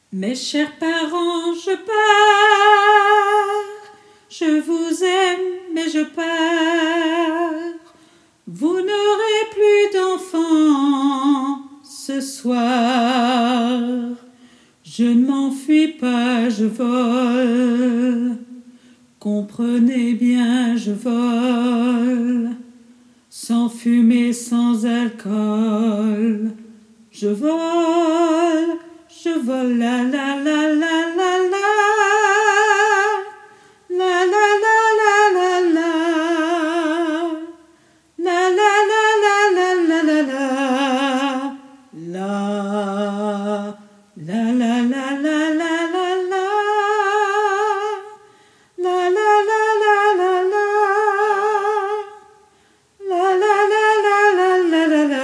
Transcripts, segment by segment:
Mes chers parents, je pars, je vous aime, mais je pars. Vous n'aurez plus d'enfants ce soir. Je ne m'enfuis pas, je vole. Comprenez bien, je vole. Sans fumée, sans alcool. Je vole, la la la la la la. La la la la la la. La la la la la la la la. La la la la la la la la. La la la la la la. La la la la la la la la.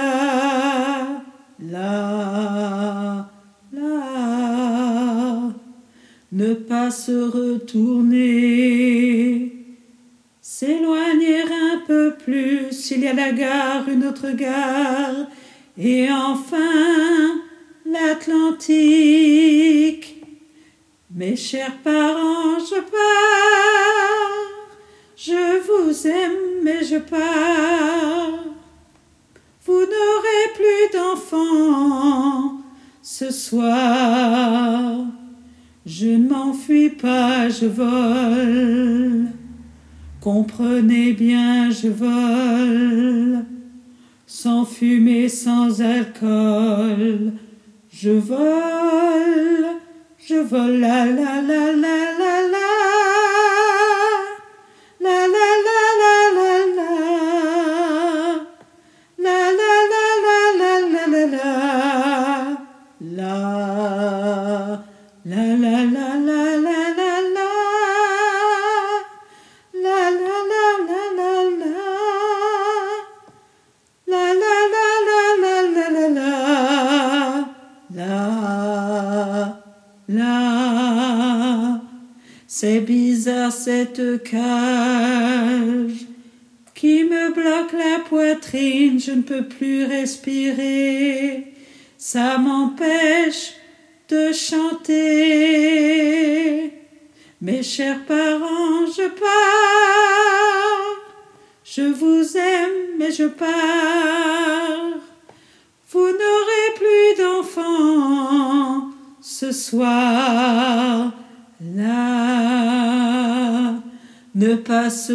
Ne pas se retourner, s'éloigner un peu plus, il y a la gare, une autre gare, et enfin l'Atlantique. Mes chers parents, je pars, je vous aime, mais je pars. Vous n'aurez plus d'enfants ce soir. Je ne m'enfuis pas, je vole. Comprenez bien, je vole. Sans fumée, sans alcool. Je vole, la la la la la la. La la la la la la. La la la la la la la la. La la la la la la la la. La la la la la la. La la la la la la la la. La. C'est bizarre cette cage qui me bloque la poitrine, je ne peux plus respirer. Ça m'empêche de chanter. Mes chers parents, je pars. Je vous aime, mais je pars. Vous n'aurez plus d'enfants ce soir. Là, ne pas se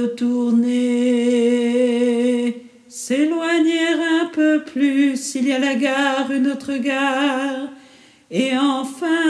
retourner, s'éloigner un peu plus, il y a la gare, une autre gare, et enfin